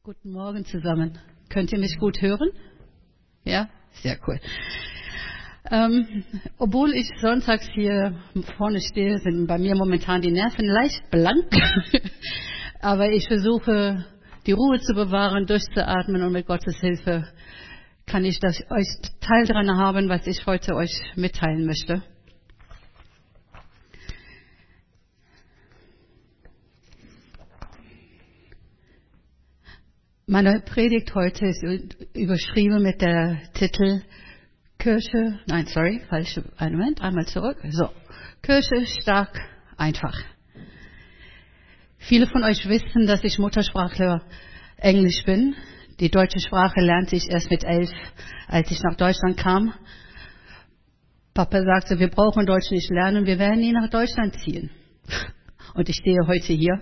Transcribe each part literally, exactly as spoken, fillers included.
Guten Morgen zusammen. Könnt ihr mich gut hören? Ja? Sehr cool. Ähm, obwohl ich sonntags hier vorne stehe, sind bei mir momentan die Nerven leicht blank. Aber ich versuche, die Ruhe zu bewahren, durchzuatmen und mit Gottes Hilfe kann ich das, euch Teil daran haben, was ich heute euch mitteilen möchte. Meine Predigt heute ist überschrieben mit der Titel Kirche, nein, sorry, falsche, einen Moment, einmal zurück. So, Kirche stark, einfach. Viele von euch wissen, dass ich Muttersprachler Englisch bin. Die deutsche Sprache lernte ich erst mit elf, als ich nach Deutschland kam. Papa sagte, wir brauchen Deutsch nicht lernen, wir werden nie nach Deutschland ziehen. Und ich stehe heute hier.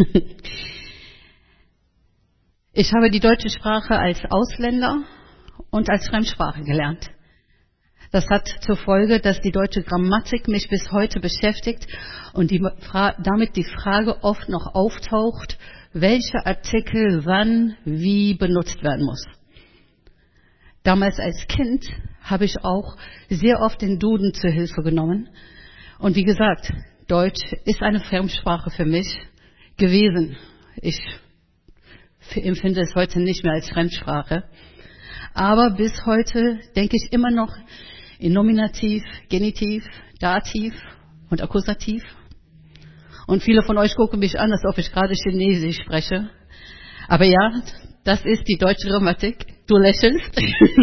Ich habe die deutsche Sprache als Ausländer und als Fremdsprache gelernt. Das hat zur Folge, dass die deutsche Grammatik mich bis heute beschäftigt und die Fra- damit die Frage oft noch auftaucht, welcher Artikel wann wie benutzt werden muss. Damals als Kind habe ich auch sehr oft den Duden zur Hilfe genommen. Und wie gesagt, Deutsch ist eine Fremdsprache für mich gewesen. Ich empfinde es heute nicht mehr als Fremdsprache. Aber bis heute denke ich immer noch in Nominativ, Genitiv, Dativ und Akkusativ. Und viele von euch gucken mich an, als ob ich gerade Chinesisch spreche. Aber ja, das ist die deutsche Grammatik. Du lächelst.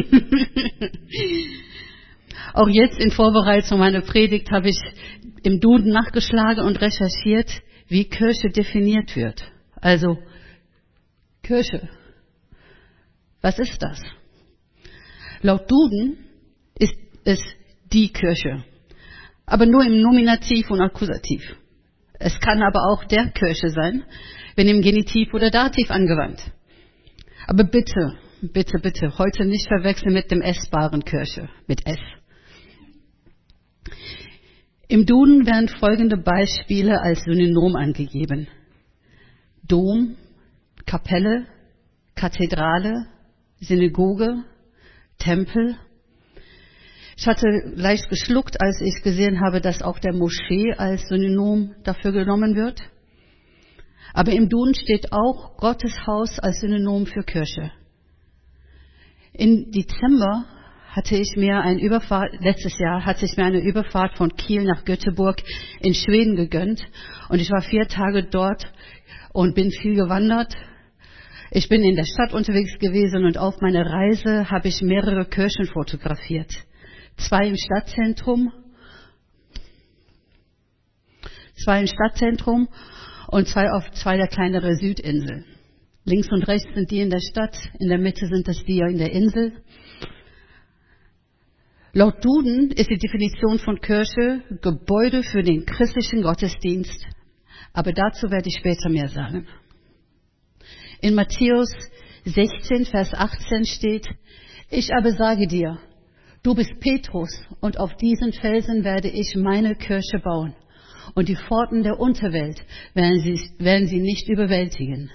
Auch jetzt in Vorbereitung meiner Predigt habe ich im Duden nachgeschlagen und recherchiert, wie Kirche definiert wird. Also Kirche. Was ist das? Laut Duden ist es die Kirche. Aber nur im Nominativ und Akkusativ. Es kann aber auch der Kirche sein, wenn im Genitiv oder Dativ angewandt. Aber bitte, bitte, bitte, heute nicht verwechseln mit dem essbaren Kirche, mit S. Im Duden werden folgende Beispiele als Synonym angegeben. Dom, Kapelle, Kathedrale, Synagoge, Tempel. Ich hatte leicht geschluckt, als ich gesehen habe, dass auch der Moschee als Synonym dafür genommen wird. Aber im Duden steht auch Gottes Haus als Synonym für Kirche. Im Dezember hatte ich mir eine Überfahrt, letztes Jahr hatte ich mir eine Überfahrt von Kiel nach Göteborg in Schweden gegönnt. Und ich war vier Tage dort und bin viel gewandert. Ich bin in der Stadt unterwegs gewesen und auf meiner Reise habe ich mehrere Kirchen fotografiert. Zwei im Stadtzentrum, zwei im Stadtzentrum und zwei auf zwei der kleineren Südinseln. Links und rechts sind die in der Stadt, in der Mitte sind das die in der Insel. Laut Duden ist die Definition von Kirche Gebäude für den christlichen Gottesdienst. Aber dazu werde ich später mehr sagen. In Matthäus sechzehn, Vers achtzehn steht, ich aber sage dir, du bist Petrus und auf diesen Felsen werde ich meine Kirche bauen und die Pforten der Unterwelt werden sie, werden sie nicht überwältigen.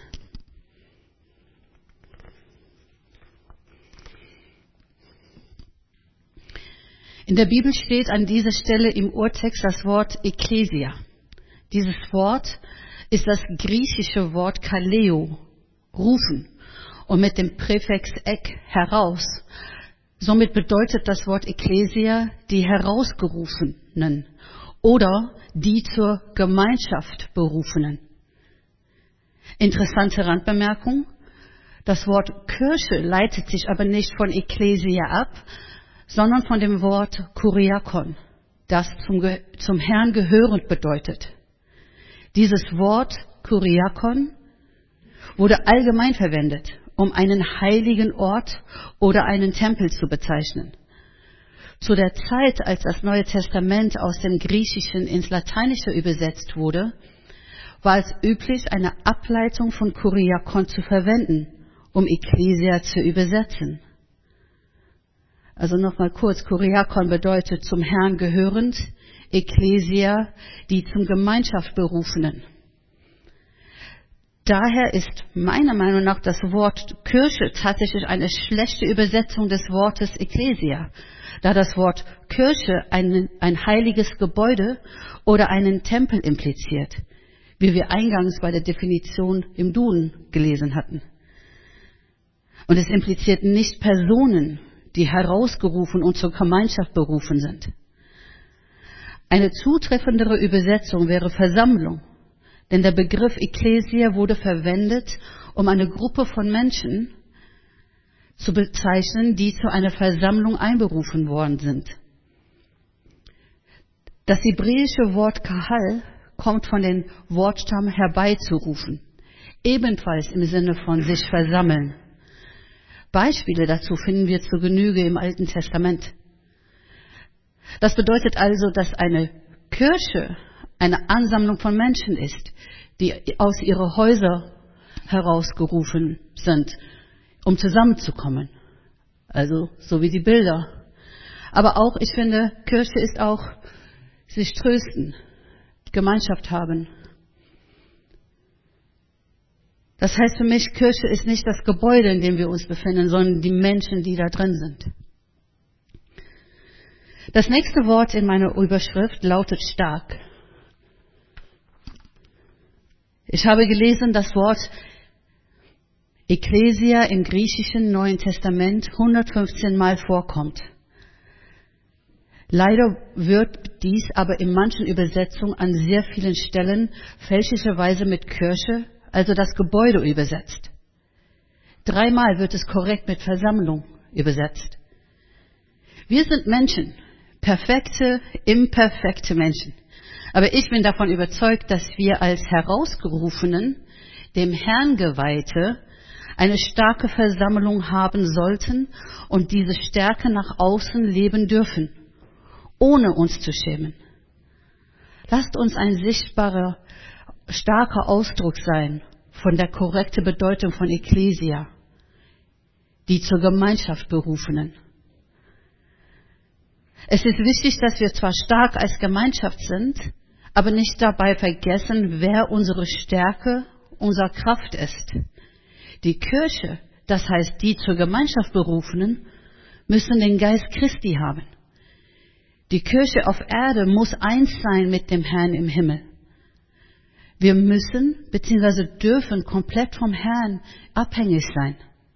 In der Bibel steht an dieser Stelle im Urtext das Wort Ekklesia. Dieses Wort ist das griechische Wort Kaleo, rufen, und mit dem Präfix ek, heraus. Somit bedeutet das Wort Ekklesia die Herausgerufenen oder die zur Gemeinschaft Berufenen. Interessante Randbemerkung. Das Wort Kirche leitet sich aber nicht von Ekklesia ab, sondern von dem Wort Kuriakon, das zum, zum Herrn gehörend bedeutet. Dieses Wort Kuriakon wurde allgemein verwendet, um einen heiligen Ort oder einen Tempel zu bezeichnen. Zu der Zeit, als das Neue Testament aus dem Griechischen ins Lateinische übersetzt wurde, war es üblich, eine Ableitung von Kuriakon zu verwenden, um Ekklesia zu übersetzen. Also nochmal kurz, Kuriakon bedeutet zum Herrn gehörend, Ekklesia die zum Gemeinschaft Berufenen. Daher ist meiner Meinung nach das Wort Kirche tatsächlich eine schlechte Übersetzung des Wortes Ekklesia, da das Wort Kirche ein, ein heiliges Gebäude oder einen Tempel impliziert, wie wir eingangs bei der Definition im Duden gelesen hatten. Und es impliziert nicht Personen, die herausgerufen und zur Gemeinschaft berufen sind. Eine zutreffendere Übersetzung wäre Versammlung, denn der Begriff Ekklesia wurde verwendet, um eine Gruppe von Menschen zu bezeichnen, die zu einer Versammlung einberufen worden sind. Das hebräische Wort Kahal kommt von dem Wortstamm herbeizurufen, ebenfalls im Sinne von sich versammeln. Beispiele dazu finden wir zur Genüge im Alten Testament. Das bedeutet also, dass eine Kirche eine Ansammlung von Menschen ist, die aus ihren Häusern herausgerufen sind, um zusammenzukommen. Also so wie die Bilder. Aber auch, ich finde, Kirche ist auch sich trösten, Gemeinschaft haben. Das heißt für mich, Kirche ist nicht das Gebäude, in dem wir uns befinden, sondern die Menschen, die da drin sind. Das nächste Wort in meiner Überschrift lautet stark. Ich habe gelesen, das Wort Ekklesia im griechischen Neuen Testament hundertfünfzehn Mal vorkommt. Leider wird dies aber in manchen Übersetzungen an sehr vielen Stellen fälschlicherweise mit Kirche, also das Gebäude, übersetzt. Dreimal wird es korrekt mit Versammlung übersetzt. Wir sind Menschen, perfekte, imperfekte Menschen. Aber ich bin davon überzeugt, dass wir als Herausgerufenen, dem Herrn Geweihte, eine starke Versammlung haben sollten und diese Stärke nach außen leben dürfen, ohne uns zu schämen. Lasst uns ein sichtbarer, starker Ausdruck sein von der korrekten Bedeutung von Ekklesia, die zur Gemeinschaft berufenen. Es ist wichtig, dass wir zwar stark als Gemeinschaft sind, aber nicht dabei vergessen, wer unsere Stärke, unsere Kraft ist. Die Kirche, das heißt die zur Gemeinschaft berufenen, müssen den Geist Christi haben. Die Kirche auf Erde muss eins sein mit dem Herrn im Himmel. Wir müssen bzw. dürfen komplett vom Herrn abhängig sein.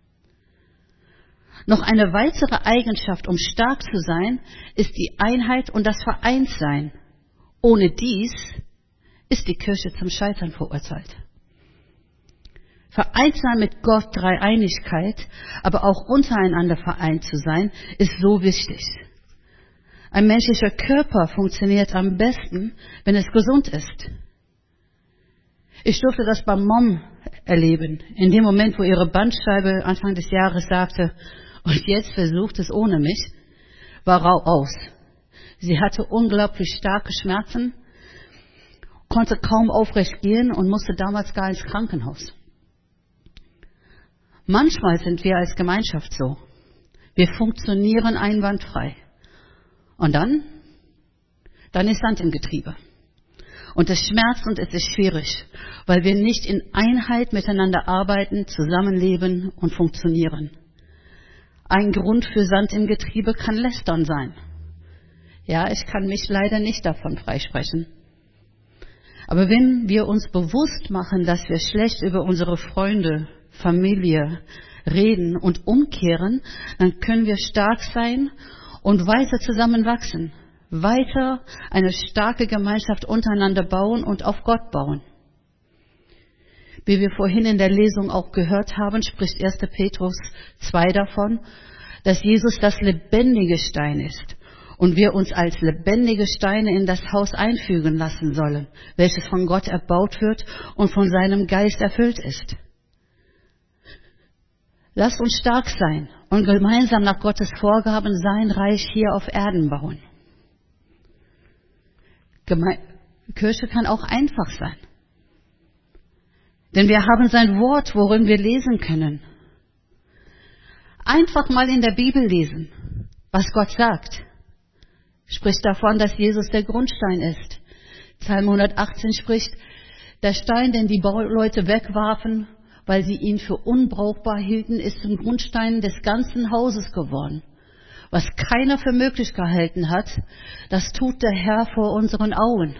Noch eine weitere Eigenschaft, um stark zu sein, ist die Einheit und das Vereintsein. Ohne dies ist die Kirche zum Scheitern verurteilt. Vereint sein mit Gott, Dreieinigkeit, aber auch untereinander vereint zu sein, ist so wichtig. Ein menschlicher Körper funktioniert am besten, wenn es gesund ist. Ich durfte das bei Mom erleben, in dem Moment, wo ihre Bandscheibe Anfang des Jahres sagte, und jetzt versucht es ohne mich, war rau aus. Sie hatte unglaublich starke Schmerzen, konnte kaum aufrecht gehen und musste damals gar ins Krankenhaus. Manchmal sind wir als Gemeinschaft so. Wir funktionieren einwandfrei. Und dann? Dann ist Sand im Getriebe. Und es schmerzt und es ist schwierig, weil wir nicht in Einheit miteinander arbeiten, zusammenleben und funktionieren. Ein Grund für Sand im Getriebe kann Lästern sein. Ja, ich kann mich leider nicht davon freisprechen. Aber wenn wir uns bewusst machen, dass wir schlecht über unsere Freunde, Familie reden und umkehren, dann können wir stark sein und weiter zusammen wachsen, weiter eine starke Gemeinschaft untereinander bauen und auf Gott bauen. Wie wir vorhin in der Lesung auch gehört haben, spricht erster Petrus zwei davon, dass Jesus das lebendige Stein ist und wir uns als lebendige Steine in das Haus einfügen lassen sollen, welches von Gott erbaut wird und von seinem Geist erfüllt ist. Lasst uns stark sein und gemeinsam nach Gottes Vorgaben sein Reich hier auf Erden bauen. Geme- Kirche kann auch einfach sein. Denn wir haben sein Wort, worin wir lesen können. Einfach mal in der Bibel lesen, was Gott sagt. Spricht davon, dass Jesus der Grundstein ist. Psalm hundertachtzehn spricht, Der Stein, den die Bauleute wegwarfen, weil sie ihn für unbrauchbar hielten, ist zum Grundstein des ganzen Hauses geworden. Was keiner für möglich gehalten hat, das tut der Herr vor unseren Augen.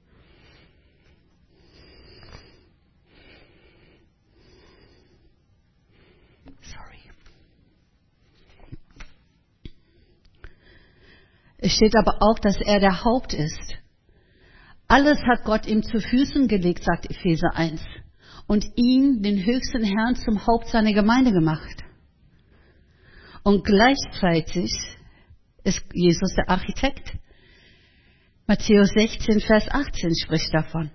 Sorry. Es steht aber auch, dass er der Haupt ist. Alles hat Gott ihm zu Füßen gelegt, sagt Epheser eins. Und ihn, den höchsten Herrn, zum Haupt seiner Gemeinde gemacht. Und gleichzeitig ist Jesus der Architekt. Matthäus sechzehn, Vers achtzehn spricht davon.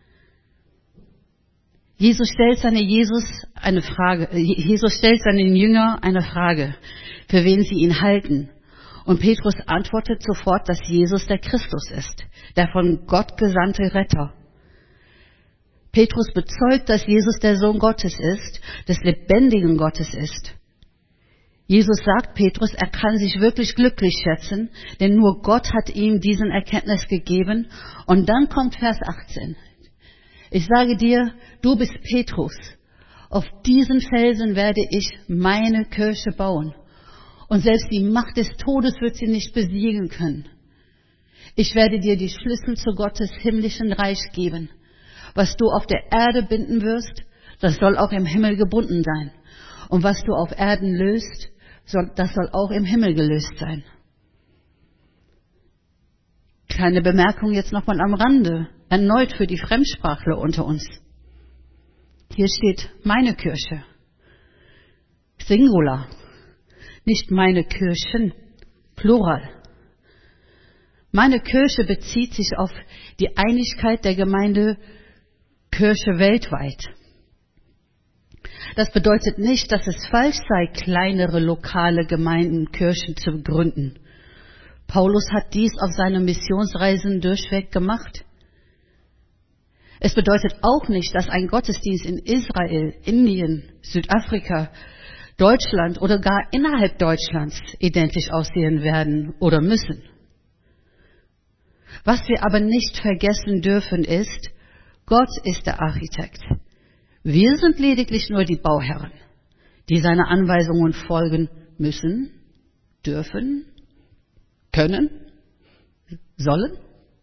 Jesus stellt seine Jesus eine Frage, Jesus stellt seinen Jünger eine Frage, für wen sie ihn halten. Und Petrus antwortet sofort, dass Jesus der Christus ist, der von Gott gesandte Retter. Petrus bezeugt, dass Jesus der Sohn Gottes ist, des lebendigen Gottes ist. Jesus sagt Petrus, er kann sich wirklich glücklich schätzen, denn nur Gott hat ihm diesen Erkenntnis gegeben. Und dann kommt Vers achtzehn. Ich sage dir, du bist Petrus. Auf diesen Felsen werde ich meine Kirche bauen. Und selbst die Macht des Todes wird sie nicht besiegen können. Ich werde dir die Schlüssel zu Gottes himmlischen Reich geben. Was du auf der Erde binden wirst, das soll auch im Himmel gebunden sein. Und was du auf Erden löst, das soll auch im Himmel gelöst sein. Kleine Bemerkung jetzt nochmal am Rande, erneut für die Fremdsprachler unter uns. Hier steht meine Kirche, Singular, nicht meine Kirchen, Plural. Meine Kirche bezieht sich auf die Einigkeit der Gemeinde Kirche weltweit. Das bedeutet nicht, dass es falsch sei, kleinere lokale Gemeinden, Kirchen zu gründen. Paulus hat dies auf seinen Missionsreisen durchweg gemacht. Es bedeutet auch nicht, dass ein Gottesdienst in Israel, Indien, Südafrika, Deutschland oder gar innerhalb Deutschlands identisch aussehen werden oder müssen. Was wir aber nicht vergessen dürfen ist, Gott ist der Architekt. Wir sind lediglich nur die Bauherren, die seine Anweisungen folgen müssen, dürfen, können, sollen.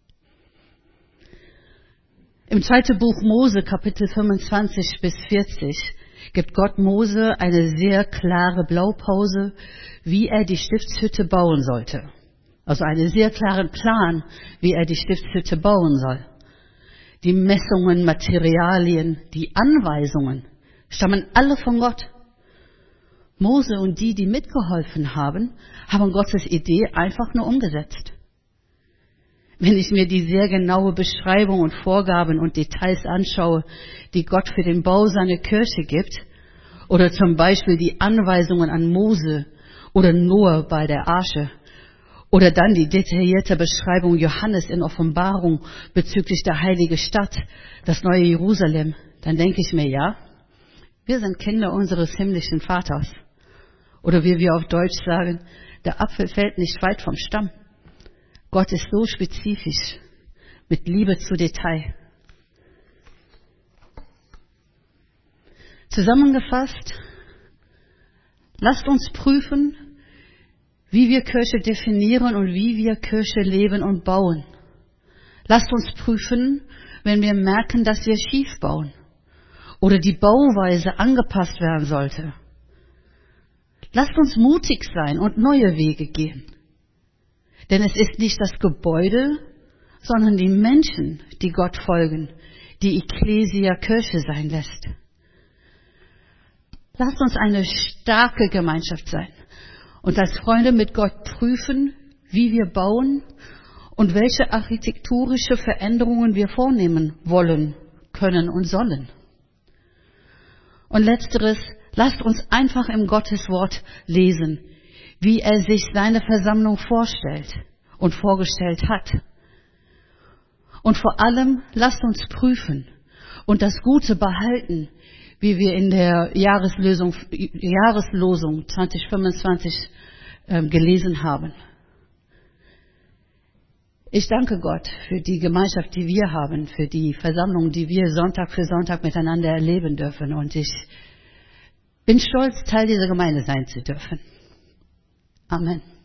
Im zweiten Buch Mose, Kapitel fünfundzwanzig bis vierzig, gibt Gott Mose eine sehr klare Blaupause, wie er die Stiftshütte bauen sollte. Also einen sehr klaren Plan, wie er die Stiftshütte bauen soll. Die Messungen, Materialien, die Anweisungen stammen alle von Gott. Mose und die, die mitgeholfen haben, haben Gottes Idee einfach nur umgesetzt. Wenn ich mir die sehr genaue Beschreibung und Vorgaben und Details anschaue, die Gott für den Bau seiner Kirche gibt, oder zum Beispiel die Anweisungen an Mose oder Noah bei der Arche, oder dann die detaillierte Beschreibung Johannes in Offenbarung bezüglich der heiligen Stadt, das neue Jerusalem, dann denke ich mir, ja, wir sind Kinder unseres himmlischen Vaters. Oder wie wir auf Deutsch sagen, der Apfel fällt nicht weit vom Stamm. Gott ist so spezifisch, mit Liebe zu Detail. Zusammengefasst, lasst uns prüfen, wie wir Kirche definieren und wie wir Kirche leben und bauen. Lasst uns prüfen, wenn wir merken, dass wir schief bauen oder die Bauweise angepasst werden sollte. Lasst uns mutig sein und neue Wege gehen. Denn es ist nicht das Gebäude, sondern die Menschen, die Gott folgen, die Ekklesia Kirche sein lässt. Lasst uns eine starke Gemeinschaft sein und als Freunde mit Gott prüfen, wie wir bauen und welche architektonische Veränderungen wir vornehmen wollen, können und sollen. Und letzteres, lasst uns einfach im Gotteswort lesen, wie er sich seine Versammlung vorstellt und vorgestellt hat. Und vor allem, lasst uns prüfen und das Gute behalten, wie wir in der Jahreslosung, Jahreslosung zwanzig fünfundzwanzig äh, gelesen haben. Ich danke Gott für die Gemeinschaft, die wir haben, für die Versammlung, die wir Sonntag für Sonntag miteinander erleben dürfen. Und ich bin stolz, Teil dieser Gemeinde sein zu dürfen. Amen.